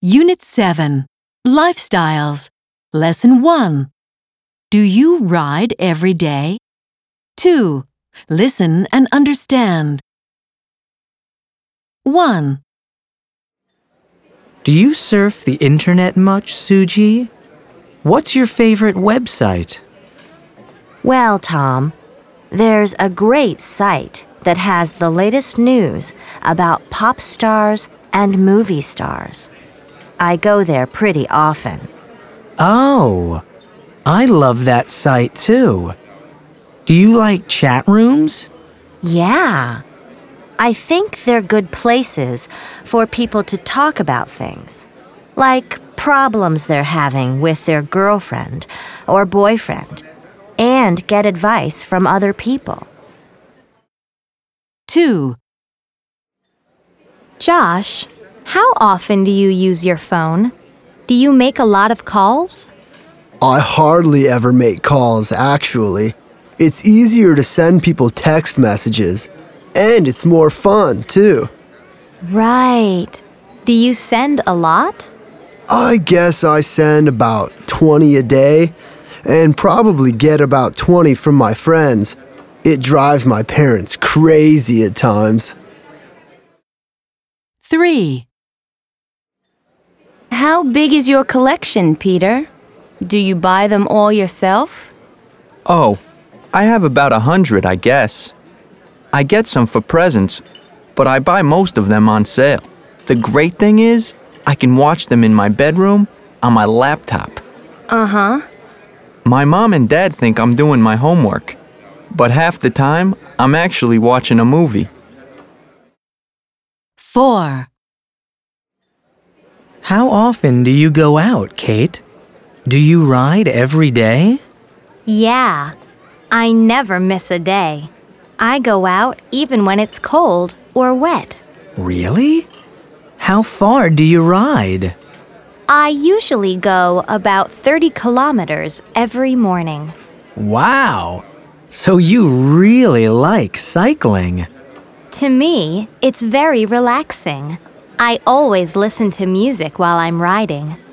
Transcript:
Unit 7, Lifestyles, Lesson 1. Do you ride every day? 2. Listen and understand. 1. Do you surf the internet much, Suji? What's your favorite website? Well, Tom, there's a great site that has the latest news about pop stars and movie stars. I go there pretty often. Oh, I love that site too. Do you like chat rooms? Yeah. I think they're good places for people to talk about things, like problems they're having with their girlfriend or boyfriend, and get advice from other people. 2. Josh, how often do you use your phone? Do you make a lot of calls? I hardly ever make calls, actually. It's easier to send people text messages, and it's more fun, too. Right. Do you send a lot? I guess I send about 20 a day, and probably get about 20 from my friends. It drives my parents crazy at times. 3. How big is your collection, Peter? Do you buy them all yourself? Oh, I have about 100, I guess. I get some for presents, but I buy most of them on sale. The great thing is, I can watch them in my bedroom on my laptop. Uh-huh. My mom and dad think I'm doing my homework, but half the time, I'm actually watching a movie. 4. How often do you go out, Kate? Do you ride every day? Yeah. I never miss a day. I go out even when it's cold or wet. Really? How far do you ride? I usually go about 30 kilometers every morning. Wow! So you really like cycling. To me, it's very relaxing. I always listen to music while I'm riding.